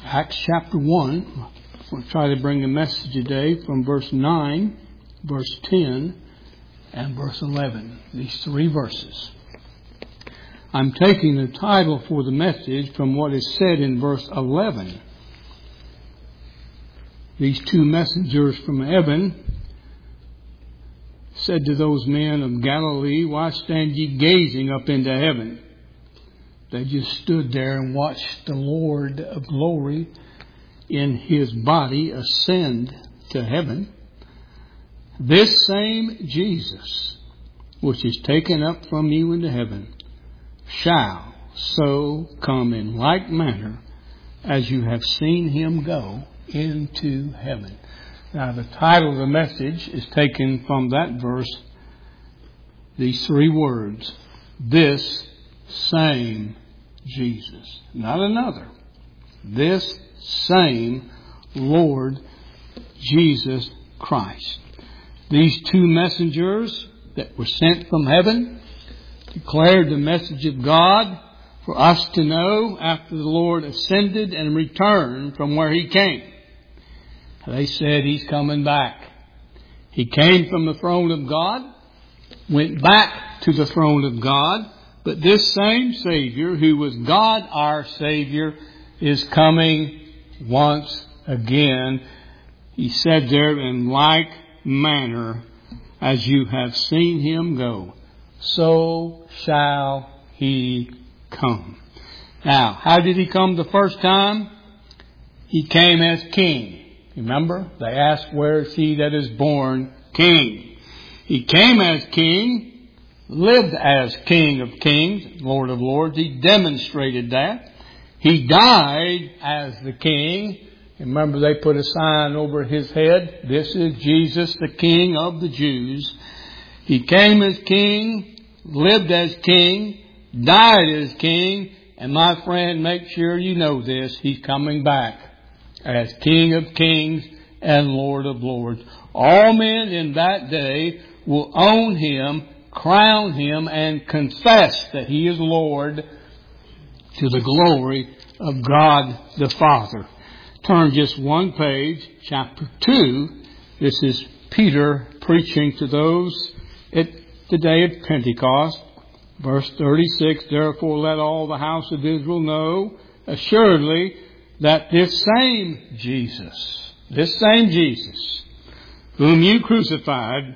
Acts chapter 1. We'll try to bring a message today from verse 9, verse 10, and verse 11. These three verses. I'm taking the title for the message from what is said in verse 11. These two messengers from heaven said to those men of Galilee, "Why stand ye gazing up into heaven?" They just stood there and watched the Lord of glory in His body ascend to heaven. This same Jesus, which is taken up from you into heaven, shall so come in like manner as you have seen Him go into heaven. Now, the title of the message is taken from that verse, these three words, this same Jesus. Not another. This same Lord Jesus Christ. These two messengers that were sent from heaven declared the message of God for us to know after the Lord ascended and returned from where He came. They said He's coming back. He came from the throne of God, went back to the throne of God, but this same Savior, who was God our Savior, is coming once again. He said there, in like manner as you have seen Him go, so shall He come. Now, how did He come the first time? He came as King. Remember, they asked, where is He that is born King? He came as King, lived as King of Kings, Lord of Lords. He demonstrated that. He died as the King. Remember, they put a sign over His head. This is Jesus, the King of the Jews. He came as King, lived as King, died as King. And my friend, make sure you know this. He's coming back as King of Kings and Lord of Lords. All men in that day will own Him, crown Him, and confess that He is Lord to the glory of God the Father. Turn just one page, chapter 2. This is Peter preaching to those at the day of Pentecost. Verse 36, therefore let all the house of Israel know assuredly that this same Jesus, whom you crucified,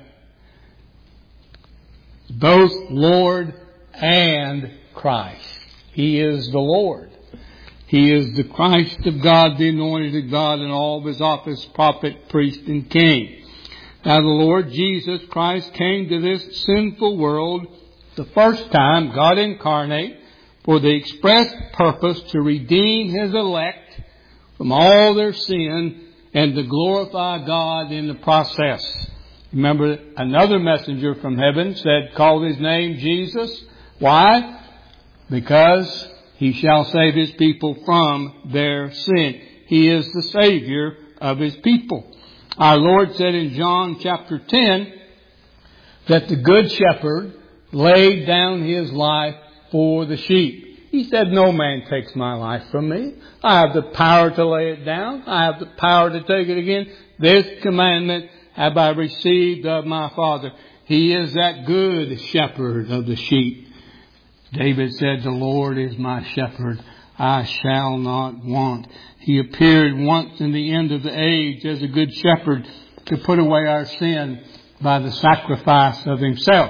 both Lord and Christ. He is the Lord. He is the Christ of God, the anointed of God in all of His office, prophet, priest, and king. Now the Lord Jesus Christ came to this sinful world the first time, God incarnate, for the express purpose to redeem His elect from all their sin and to glorify God in the process. Remember, another messenger from heaven said, call His name Jesus. Why? Because He shall save His people from their sin. He is the Savior of His people. Our Lord said in John chapter 10 that the Good Shepherd laid down His life for the sheep. He said, no man takes my life from me. I have the power to lay it down. I have the power to take it again. This commandment have I received of my Father. He is that good shepherd of the sheep. David said, the Lord is my shepherd. I shall not want. He appeared once in the end of the age as a good shepherd to put away our sin by the sacrifice of Himself.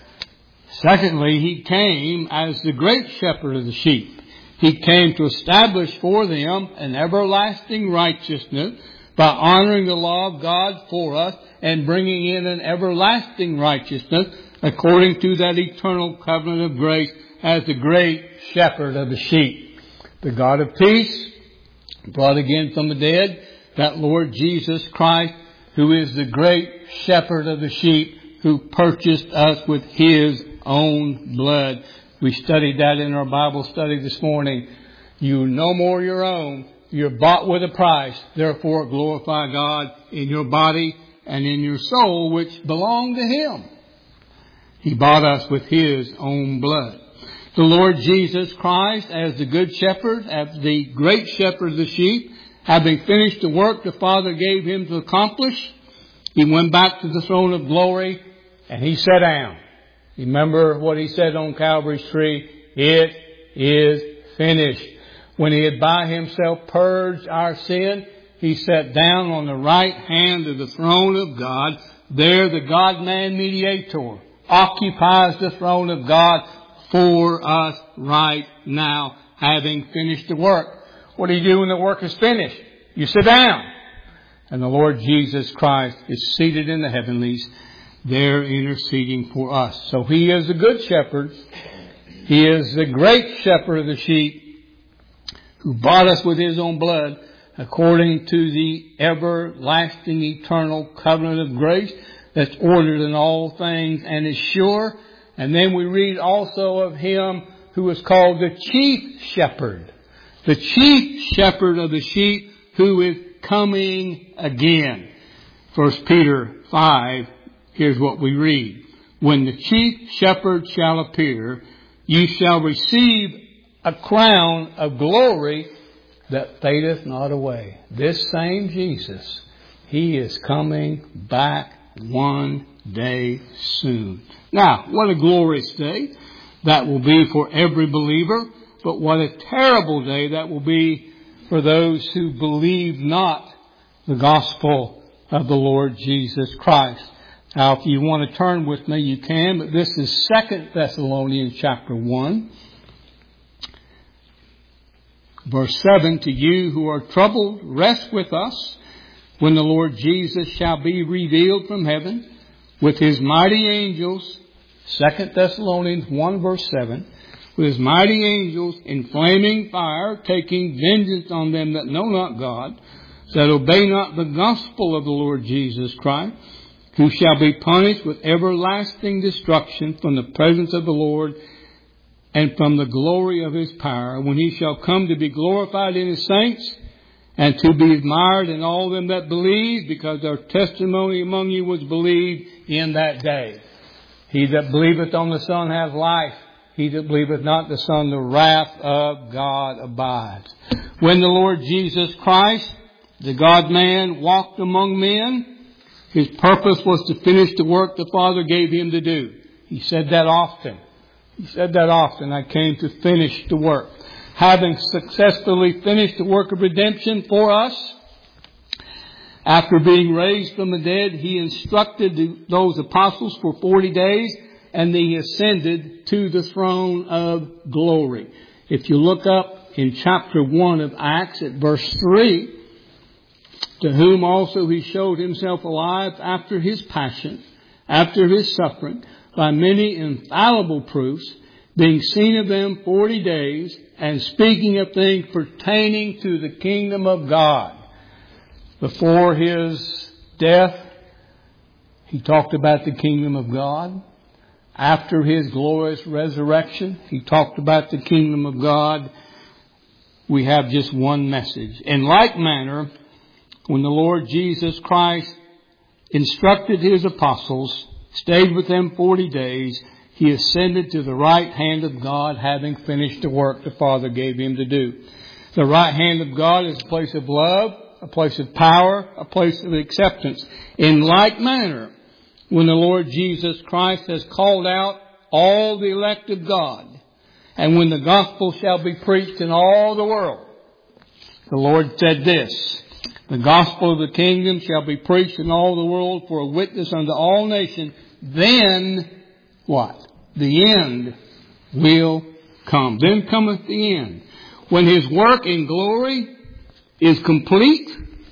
Secondly, He came as the great shepherd of the sheep. He came to establish for them an everlasting righteousness by honoring the law of God for us and bringing in an everlasting righteousness according to that eternal covenant of grace as the great shepherd of the sheep. The God of peace brought again from the dead that Lord Jesus Christ, who is the great shepherd of the sheep, who purchased us with His own blood. We studied that in our Bible study this morning. You no more your own. You're bought with a price. Therefore glorify God in your body and in your soul, which belong to Him. He bought us with His own blood. The Lord Jesus Christ, as the good shepherd, as the great shepherd of the sheep, having finished the work the Father gave him to accomplish, he went back to the throne of glory and he sat down. Remember what he said on Calvary's tree? It is finished. When he had by himself purged our sin, he sat down on the right hand of the throne of God. There the God-man mediator occupies the throne of God for us right now, having finished the work. What do you do when the work is finished? You sit down. And the Lord Jesus Christ is seated in the heavenlies, there interceding for us. So He is the good shepherd. He is the great shepherd of the sheep, who bought us with His own blood, according to the everlasting, eternal covenant of grace that's ordered in all things and is sure. And then we read also of Him who is called the chief shepherd. The chief shepherd of the sheep, who is coming again. 1 Peter 5, here's what we read. When the chief shepherd shall appear, you shall receive a crown of glory that fadeth not away. This same Jesus, He is coming back one day soon. Now, what a glorious day that will be for every believer, but what a terrible day that will be for those who believe not the gospel of the Lord Jesus Christ. Now, if you want to turn with me, you can, but this is 2 Thessalonians chapter 1. Verse 7, to you who are troubled, rest with us when the Lord Jesus shall be revealed from heaven with His mighty angels. 2 Thessalonians 1 verse 7. With His mighty angels in flaming fire, taking vengeance on them that know not God, that obey not the gospel of the Lord Jesus Christ, who shall be punished with everlasting destruction from the presence of the Lord and from the glory of His power, when He shall come to be glorified in His saints, and to be admired in all them that believe, because our testimony among you was believed in that day. He that believeth on the Son hath life. He that believeth not the Son, the wrath of God abides. When the Lord Jesus Christ, the God-man, walked among men, His purpose was to finish the work the Father gave Him to do. He said that often. I came to finish the work. Having successfully finished the work of redemption for us, after being raised from the dead, He instructed those apostles for 40 days, and He ascended to the throne of glory. If you look up in chapter 1 of Acts at verse 3, to whom also He showed Himself alive after His passion, after His suffering, by many infallible proofs, being seen of them 40 days, and speaking of things pertaining to the kingdom of God. Before His death, He talked about the kingdom of God. After His glorious resurrection, He talked about the kingdom of God. We have just one message. In like manner, when the Lord Jesus Christ instructed His apostles, stayed with them 40 days, He ascended to the right hand of God, having finished the work the Father gave Him to do. The right hand of God is a place of love, a place of power, a place of acceptance. In like manner, when the Lord Jesus Christ has called out all the elect of God, and when the gospel shall be preached in all the world, the Lord said this, the gospel of the kingdom shall be preached in all the world for a witness unto all nations. Then, what? The end will come. Then cometh the end. When His work in glory is complete,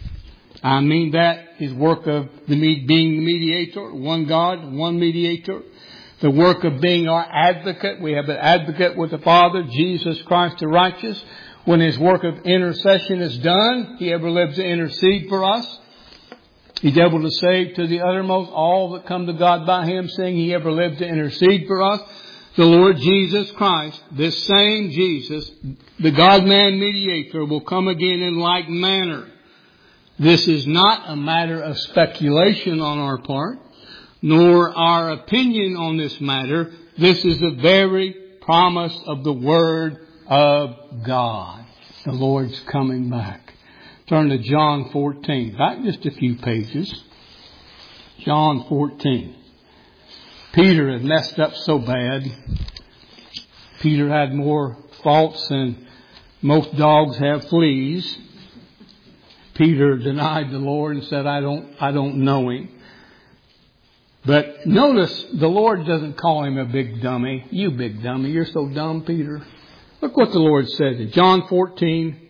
I mean that His work of being the mediator, one God, one mediator. The work of being our advocate. We have an advocate with the Father, Jesus Christ the righteous. When His work of intercession is done, He ever lives to intercede for us. He's able to save to the uttermost all that come to God by Him, saying He ever lived to intercede for us. The Lord Jesus Christ, this same Jesus, the God-man mediator, will come again in like manner. This is not a matter of speculation on our part, nor our opinion on this matter. This is the very promise of the Word of God. The Lord's coming back. Turn to John 14. Back just a few pages. John 14. Peter had messed up so bad. Peter had more faults than most dogs have fleas. Peter denied the Lord and said, I don't know Him. But notice the Lord doesn't call him a big dummy. You big dummy, you're so dumb, Peter. Look what the Lord said in John 14,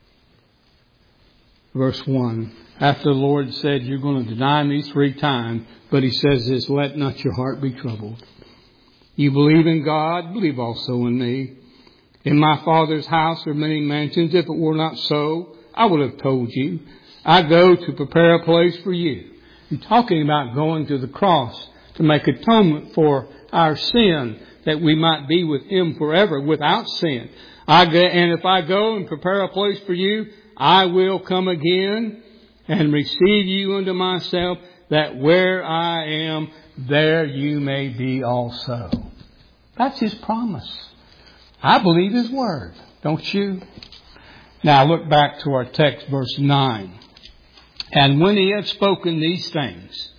verse 1. After the Lord said, you're going to deny me 3 times. But He says this, let not your heart be troubled. You believe in God, believe also in me. In my Father's house are many mansions. If it were not so, I would have told you. I go to prepare a place for you. He's talking about going to the cross to make atonement for our sin, that we might be with Him forever without sin. And if I go and prepare a place for you, I will come again and receive you unto myself, that where I am, there you may be also. That's His promise. I believe His word, don't you? Now look back to our text, verse 9. And when He had spoken these things,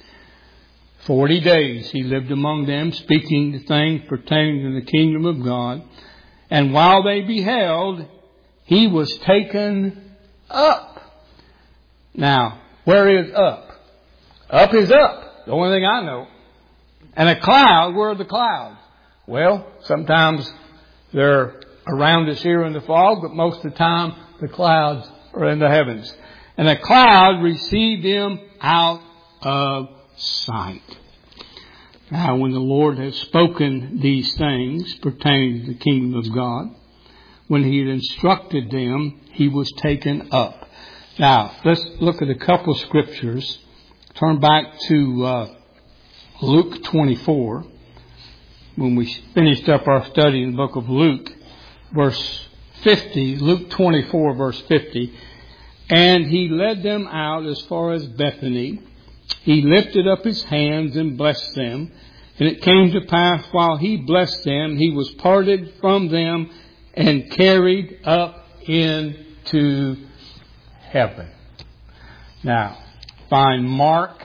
40 days He lived among them, speaking the things pertaining to the kingdom of God. And while they beheld, He was taken up. Now, where is up? Up is up. The only thing I know. And a cloud, where are the clouds? Well, sometimes they're around us here in the fog, but most of the time the clouds are in the heavens. And a cloud received Him out of sight. Now, when the Lord has spoken these things pertaining to the kingdom of God, when He had instructed them, He was taken up. Now, let's look at a couple of scriptures. Turn back to Luke 24. When we finished up our study in the book of Luke, verse 50, Luke 24, verse 50. And He led them out as far as Bethany. He lifted up His hands and blessed them. And it came to pass, while He blessed them, He was parted from them and carried up into heaven. Now, find Mark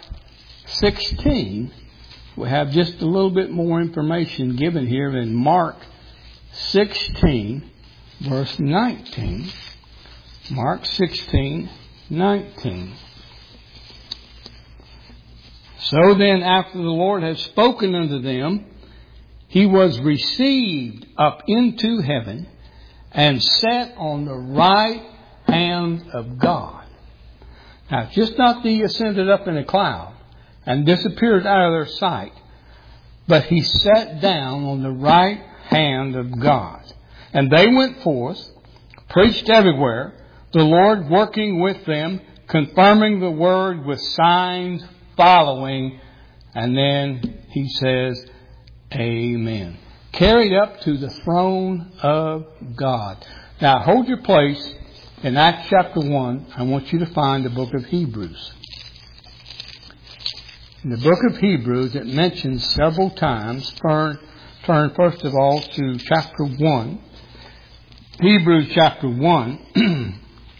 16. We have just a little bit more information given here in Mark 16, verse 19. Mark 16, 19. So then, after the Lord had spoken unto them, He was received up into heaven and sat on the right hand of God. Now, just not that He ascended up in a cloud and disappeared out of their sight, but He sat down on the right hand of God. And they went forth, preached everywhere, the Lord working with them, confirming the word with signs following. And then He says, Amen. Carried up to the throne of God. Now hold your place in Acts chapter 1. I want you to find the book of Hebrews. In the book of Hebrews, it mentions several times. Turn first of all to chapter 1. Hebrews chapter 1.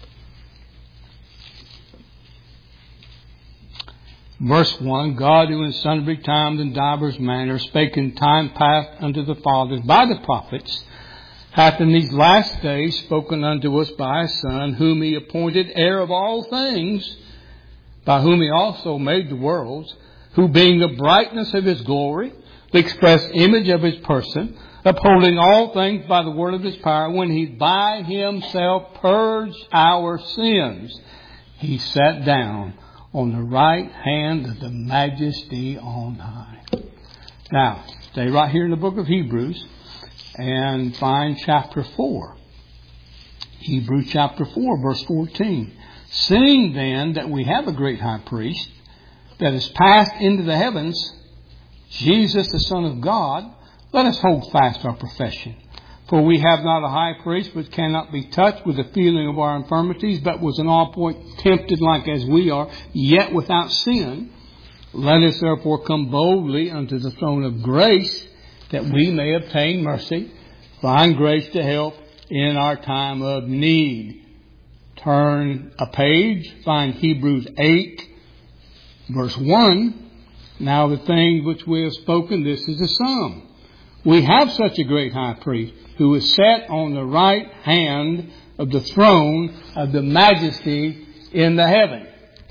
Verse 1, God who in sundry times and divers manners spake in time past unto the fathers by the prophets, hath in these last days spoken unto us by His Son, whom He appointed heir of all things, by whom He also made the worlds, who being the brightness of His glory, the express image of His person, upholding all things by the word of His power, when He by Himself purged our sins, He sat down on the right hand of the Majesty on high. Now, stay right here in the book of Hebrews and find chapter 4. Hebrews chapter 4, verse 14. Seeing then that we have a great high priest that is passed into the heavens, Jesus the Son of God, let us hold fast our profession. For we have not a high priest which cannot be touched with the feeling of our infirmities, but was in all points tempted like as we are, yet without sin. Let us therefore come boldly unto the throne of grace, that we may obtain mercy Find grace to help in our time of need. Turn a page, find Hebrews 8, verse 1. Now the things which we have spoken, this is the sum. We have such a great high priest who is set on the right hand of the throne of the majesty in the heaven.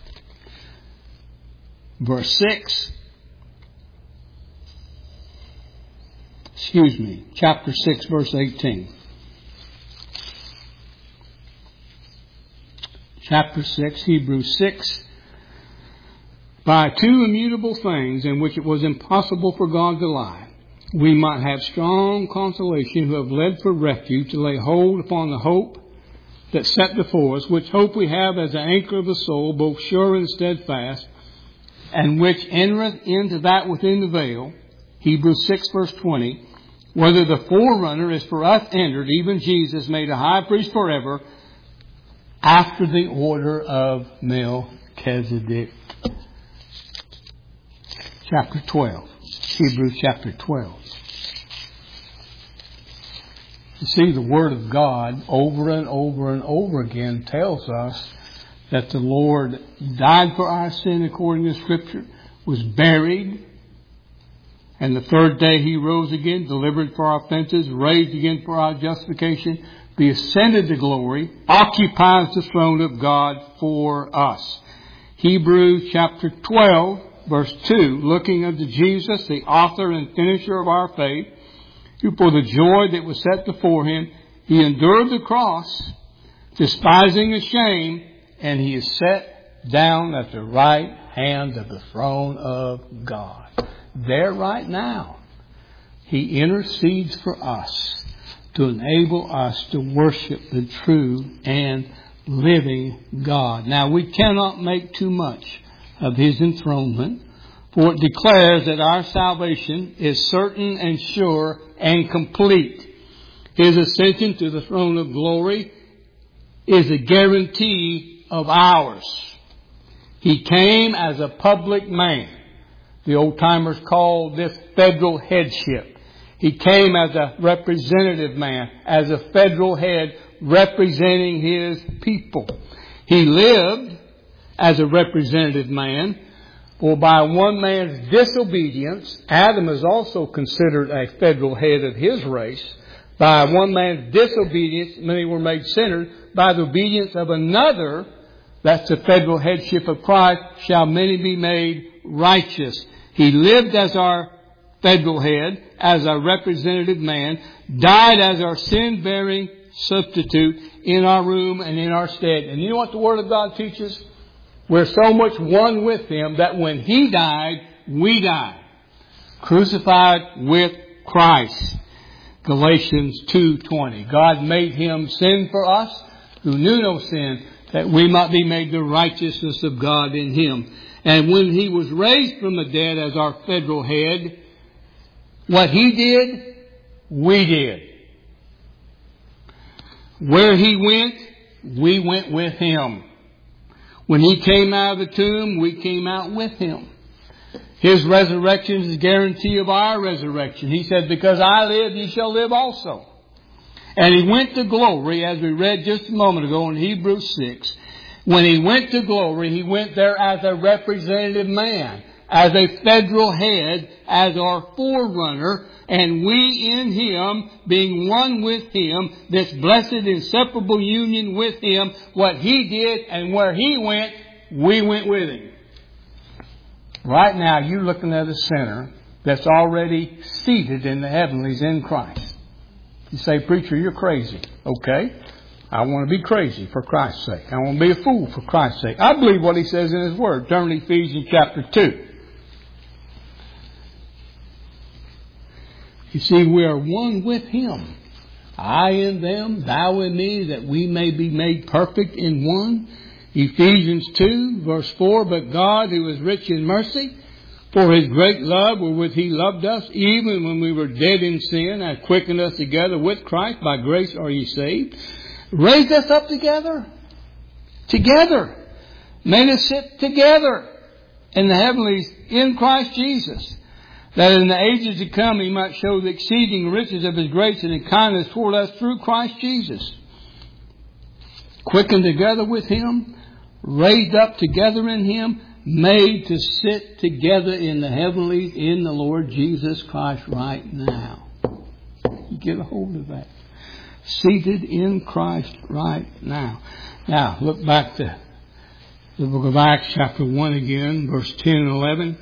Verse 6. Chapter 6, verse 18. Chapter 6, Hebrews 6. By two immutable things in which it was impossible for God to lie, we might have strong consolation who have led for refuge to lay hold upon the hope that set before us, which hope we have as an anchor of the soul, both sure and steadfast, and which entereth into that within the veil, Hebrews 6, verse 20, whether the forerunner is for us entered, even Jesus made a high priest forever, after the order of Melchizedek. Chapter 12. Hebrews chapter 12. You see, the Word of God over and over and over again tells us that the Lord died for our sin according to Scripture, was buried, and the third day He rose again, delivered for our offenses, raised again for our justification, be ascended to glory, occupies the throne of God for us. Hebrews chapter 12, verse 2, looking unto Jesus, the author and finisher of our faith, who for the joy that was set before Him, He endured the cross, despising the shame, and He is set down at the right hand of the throne of God. There right now, He intercedes for us to enable us to worship the true and living God. Now, we cannot make too much of His enthronement, for it declares that our salvation is certain and sure and complete. His ascension to the throne of glory is a guarantee of ours. He came as a public man. The old-timers call this federal headship. He came as a representative man, as a federal head representing His people. He lived as a representative man, for by one man's disobedience, Adam is also considered a federal head of his race. By one man's disobedience, many were made sinners. By the obedience of another, that's the federal headship of Christ, shall many be made righteous. He lived as our federal head, as our representative man, died as our sin-bearing substitute in our room and in our stead. And you know what the Word of God teaches? We're so much one with Him that when He died, we died. Crucified with Christ. Galatians 2:20. God made Him sin for us, who knew no sin, that we might be made the righteousness of God in Him. And when He was raised from the dead as our federal head, what He did, we did. Where He went, we went with Him. When He came out of the tomb, we came out with Him. His resurrection is a guarantee of our resurrection. He said, because I live, ye shall live also. And He went to glory, as we read just a moment ago in Hebrews 6. When He went to glory, He went there as a representative man, as a federal head, as our forerunner, and we in Him, being one with Him, this blessed inseparable union with Him, what He did and where He went, we went with Him. Right now, you're looking at a sinner that's already seated in the heavenlies in Christ. You say, preacher, you're crazy. Okay. I want to be crazy for Christ's sake. I want to be a fool for Christ's sake. I believe what He says in His Word. Turn to Ephesians chapter 2. You see, we are one with Him. I in them, thou in me, that we may be made perfect in one. Ephesians 2, verse 4, but God, who is rich in mercy, for His great love wherewith He loved us, even when we were dead in sin, hath quickened us together with Christ. By grace are ye saved. Raised us up together. Together. Made us sit together in the heavenlies in Christ Jesus. that in the ages to come He might show the exceeding riches of His grace and His kindness toward us through Christ Jesus. Quickened together with Him, raised up together in Him, made to sit together in the heavenlies in the Lord Jesus Christ right now. You get a hold of that. Seated in Christ right now. Now, look back to the book of Acts chapter 1 again, verse 10 and 11.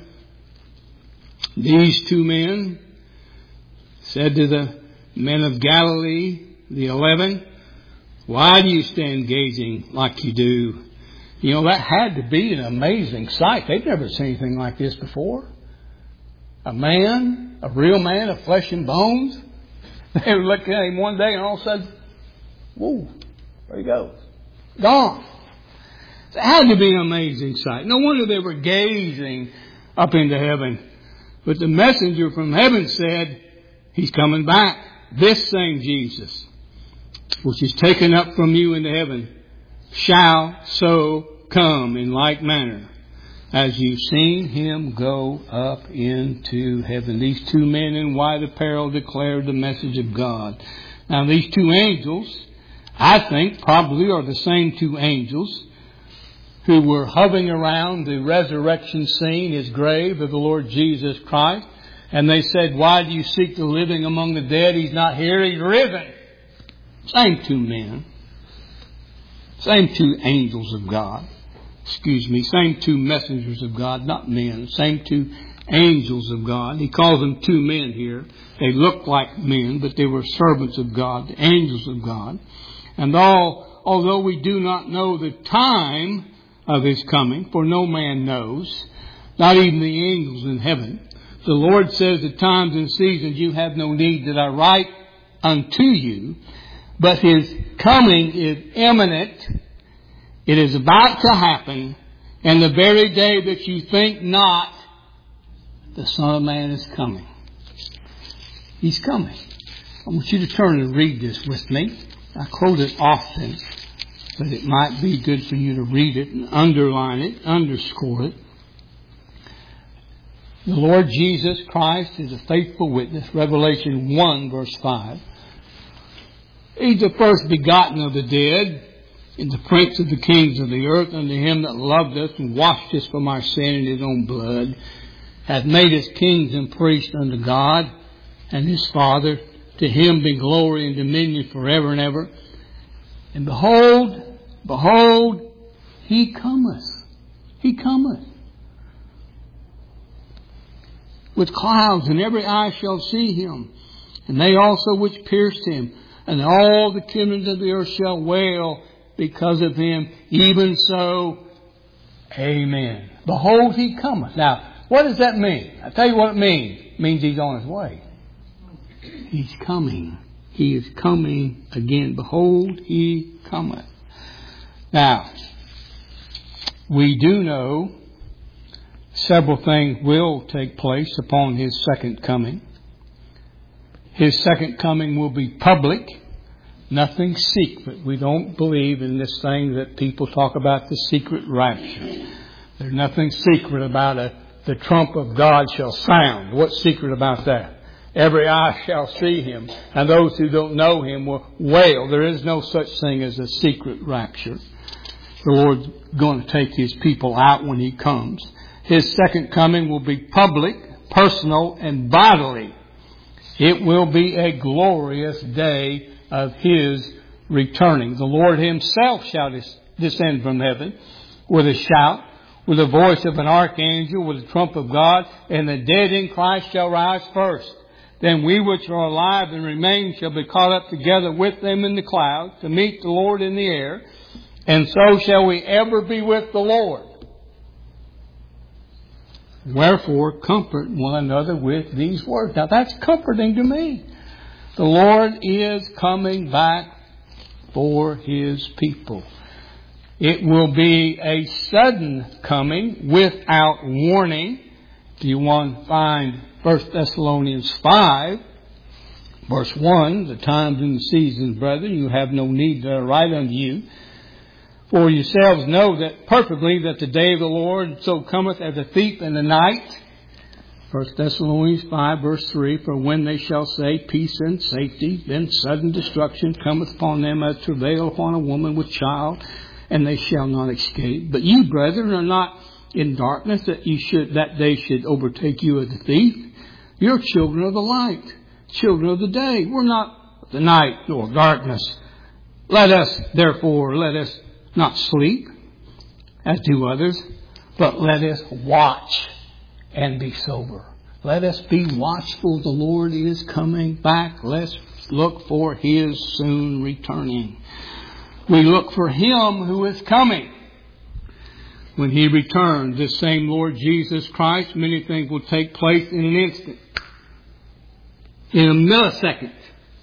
These two men said to the men of Galilee, the 11, why do you stand gazing like you do? You know, that had to be an amazing sight. They'd never seen anything like this before. A man, a real man of flesh and bones. They were looking at him one day and all of a sudden, whoa, there he goes. Gone. It had to be an amazing sight. No wonder they were gazing up into heaven. But the messenger from heaven said, He's coming back. This same Jesus, which is taken up from you into heaven, shall so come in like manner as you've seen Him go up into heaven. These two men in white apparel declared the message of God. Now these two angels, I think, probably are the same two angels who were hovering around the resurrection scene, His grave of the Lord Jesus Christ. And they said, why do you seek the living among the dead? He's not here, He's risen. Same two men. Same two angels of God. Same two messengers of God, not men. Same two angels of God. He calls them two men here. They looked like men, but they were servants of God, the angels of God. And although we do not know the time of His coming, for no man knows, not even the angels in heaven, the Lord says at times and seasons you have no need that I write unto you, but His coming is imminent. It is about to happen, and the very day that you think not, the Son of Man is coming. He's coming. I want you to turn and read this with me. I quote it often, but it might be good for you to read it and underline it, underscore it. The Lord Jesus Christ is a faithful witness. Revelation 1 verse 5. He's the first begotten of the dead, and the prince of the kings of the earth, unto Him that loved us and washed us from our sin in His own blood, hath made us kings and priests unto God and His Father. To Him be glory and dominion forever and ever. And behold, He cometh. He cometh. With clouds, and every eye shall see Him, and they also which pierced Him, and all the kingdoms of the earth shall wail because of Him. Even so, amen. Behold, He cometh. Now, what does that mean? I'll tell you what it means. It means He's on His way. He's coming. He is coming again. Behold, He cometh. Now, we do know several things will take place upon His second coming. His second coming will be public. Nothing secret. We don't believe in this thing that people talk about, the secret rapture. There's nothing secret about the trump of God shall sound. What's secret about that? Every eye shall see Him, and those who don't know Him will wail. There is no such thing as a secret rapture. The Lord's going to take His people out when He comes. His second coming will be public, personal, and bodily. It will be a glorious day of His returning. The Lord Himself shall descend from heaven with a shout, with the voice of an archangel, with the trump of God, and the dead in Christ shall rise first. Then we which are alive and remain shall be caught up together with them in the clouds to meet the Lord in the air, and so shall we ever be with the Lord. Wherefore, comfort one another with these words. Now that's comforting to me. The Lord is coming back for His people. It will be a sudden coming without warning. If you want to find 1 Thessalonians 5, verse 1, the times and the seasons, brethren, you have no need to write unto you. For yourselves know that perfectly that the day of the Lord so cometh as a thief in the night. 1 Thessalonians 5 verse 3, for when they shall say peace and safety, then sudden destruction cometh upon them as travail upon a woman with child, and they shall not escape. But you, brethren, are not in darkness that they should overtake you as a thief. You're children of the light, children of the day. We're not the night nor darkness. Let us not sleep, as do others, but let us watch and be sober. Let us be watchful. The Lord is coming back. Let's look for His soon returning. We look for Him who is coming. When He returns, this same Lord Jesus Christ, many things will take place in an instant. In a millisecond.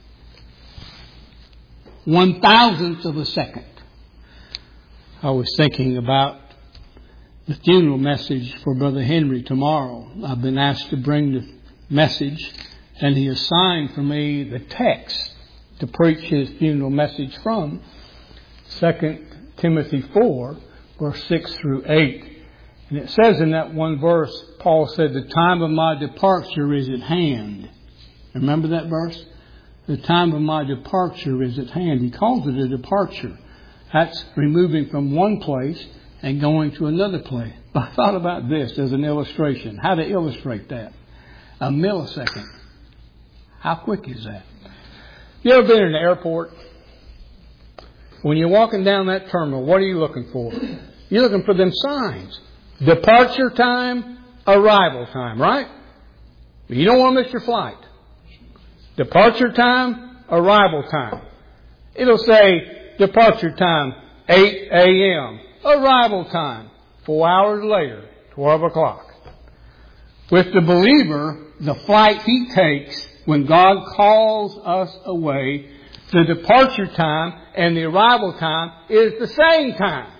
1,000th of a second. I was thinking about the funeral message for Brother Henry tomorrow. I've been asked to bring the message, and he assigned for me the text to preach his funeral message from. 2 Timothy 4, verse 6 through 8. And it says in that one verse, Paul said, the time of my departure is at hand. Remember that verse? The time of my departure is at hand. He calls it a departure. That's removing from one place and going to another place. I thought about this as an illustration. How to illustrate that. A millisecond. How quick is that? You ever been in an airport? When you're walking down that terminal, what are you looking for? You're looking for them signs. Departure time, arrival time, right? You don't want to miss your flight. Departure time, arrival time. It'll say departure time, 8 a.m. Arrival time, 4 hours later, 12 o'clock. With the believer, the flight he takes when God calls us away, the departure time and the arrival time is the same time.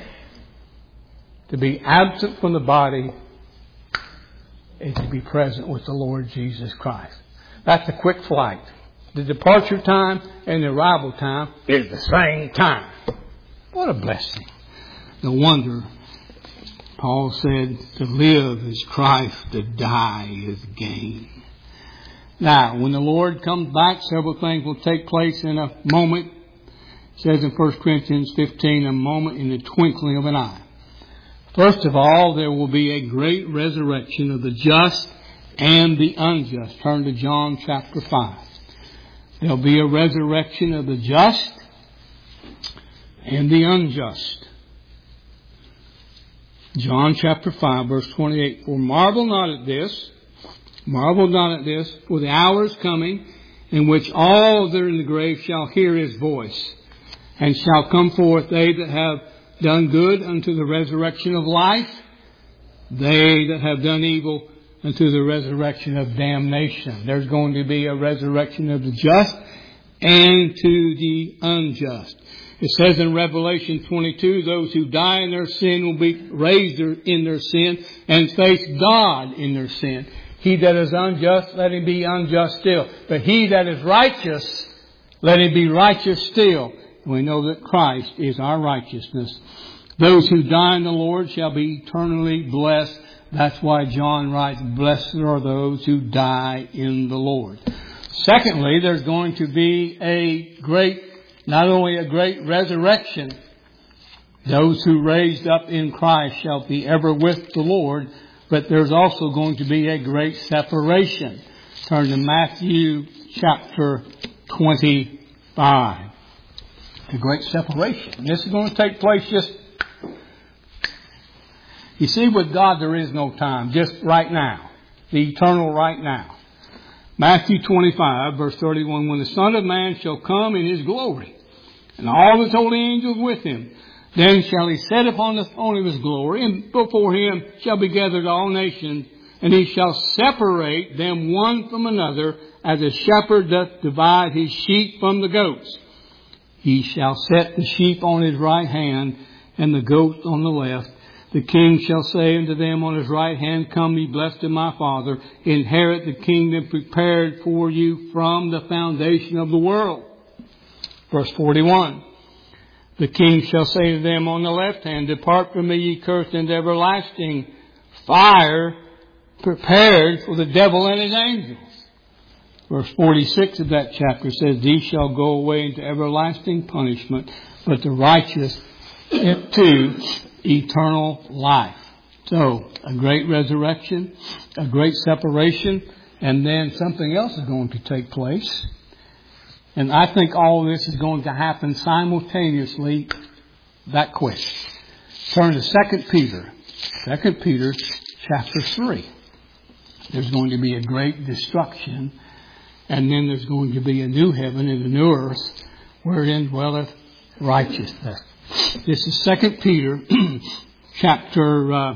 To be absent from the body is to be present with the Lord Jesus Christ. That's a quick flight. The departure time and the arrival time is the same time. What a blessing. No wonder Paul said, to live is Christ, to die is gain. Now, when the Lord comes back, several things will take place in a moment. It says in 1 Corinthians 15, a moment in the twinkling of an eye. First of all, there will be a great resurrection of the just and the unjust. Turn to John chapter 5. There'll be a resurrection of the just and the unjust. John chapter 5, verse 28. For marvel not at this, for the hour is coming in which all that are in the grave shall hear His voice, and shall come forth they that have done good unto the resurrection of life, they that have done evil unto the resurrection of damnation. There's going to be a resurrection of the just and to the unjust. It says in Revelation 22, those who die in their sin will be raised in their sin and face God in their sin. He that is unjust, let him be unjust still. But he that is righteous, let him be righteous still. We know that Christ is our righteousness. Those who die in the Lord shall be eternally blessed. That's why John writes, blessed are those who die in the Lord. Secondly, there's going to be not only a great resurrection, those who raised up in Christ shall be ever with the Lord, but there's also going to be a great separation. Turn to Matthew chapter 25. The great separation. This is going to take place you see, with God there is no time, just right now. The eternal right now. Matthew 25, verse 31, when the Son of Man shall come in His glory, and all His holy angels with Him, then shall He sit upon the throne of His glory, and before Him shall be gathered all nations, and He shall separate them one from another, as a shepherd doth divide his sheep from the goats. He shall set the sheep on His right hand, and the goats on the left. The King shall say unto them on His right hand, come ye blessed of my Father, inherit the kingdom prepared for you from the foundation of the world. Verse 41. The King shall say to them on the left hand, depart from me, ye cursed, into everlasting fire, prepared for the devil and his angels. Verse 46 of that chapter says, these shall go away into everlasting punishment, but the righteous into eternal life. So, a great resurrection, a great separation, and then something else is going to take place. And I think all this is going to happen simultaneously that quick. Turn to 2 Peter. 2 Peter chapter 3. There's going to be a great destruction, and then there's going to be a new heaven and a new earth wherein dwelleth righteousness. This is 2 Peter chapter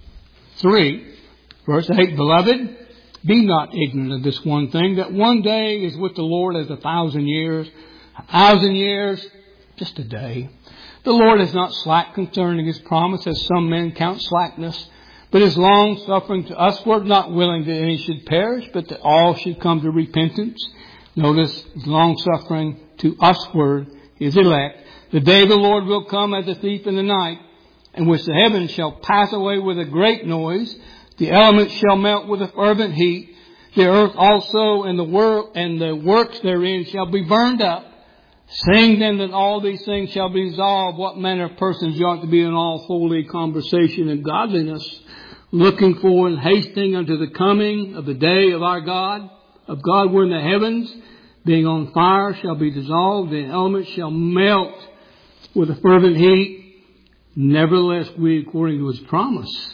3, verse 8. Beloved, be not ignorant of this one thing, that one day is with the Lord as 1,000 years. 1,000 years, just a day. The Lord is not slack concerning His promise, as some men count slackness, but is long-suffering to usward, not willing that any should perish, but that all should come to repentance. Notice, long-suffering to usward, His elect. The day of the Lord will come as a thief in the night, in which the heavens shall pass away with a great noise, the elements shall melt with a fervent heat, the earth also and the works therein shall be burned up. Saying then that all these things shall be dissolved, what manner of persons you ought to be in all holy conversation and godliness, looking for and hasting unto the coming of the day of our God, of God were in the heavens, being on fire, shall be dissolved, the elements shall melt with a fervent heat. Nevertheless, we, according to His promise,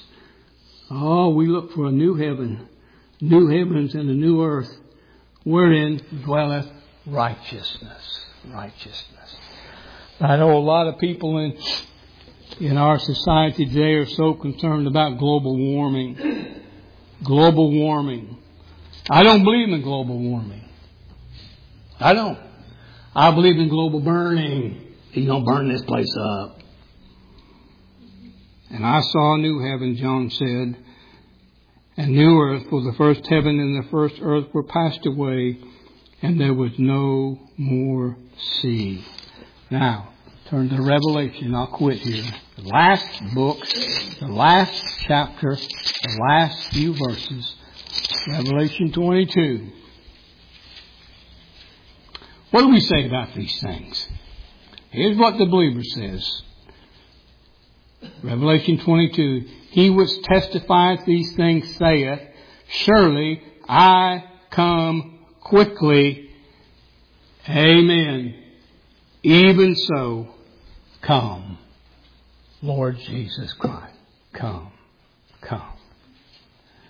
we look for a new heaven, new heavens and a new earth, wherein dwelleth righteousness. Righteousness. I know a lot of people in our society today are so concerned about global warming. Global warming. I don't believe in global warming. I don't. I believe in global burning. He's going to burn this place up. And I saw a new heaven, John said, and new earth, for the first heaven and the first earth were passed away, and there was no more sea. Now, turn to Revelation. I'll quit here. The last book, the last chapter, the last few verses. Revelation 22. What do we say about these things? Here's what the believer says. Revelation 22. He which testifieth these things saith, surely I come quickly. Amen. Even so, come, Lord Jesus Christ. Come, come.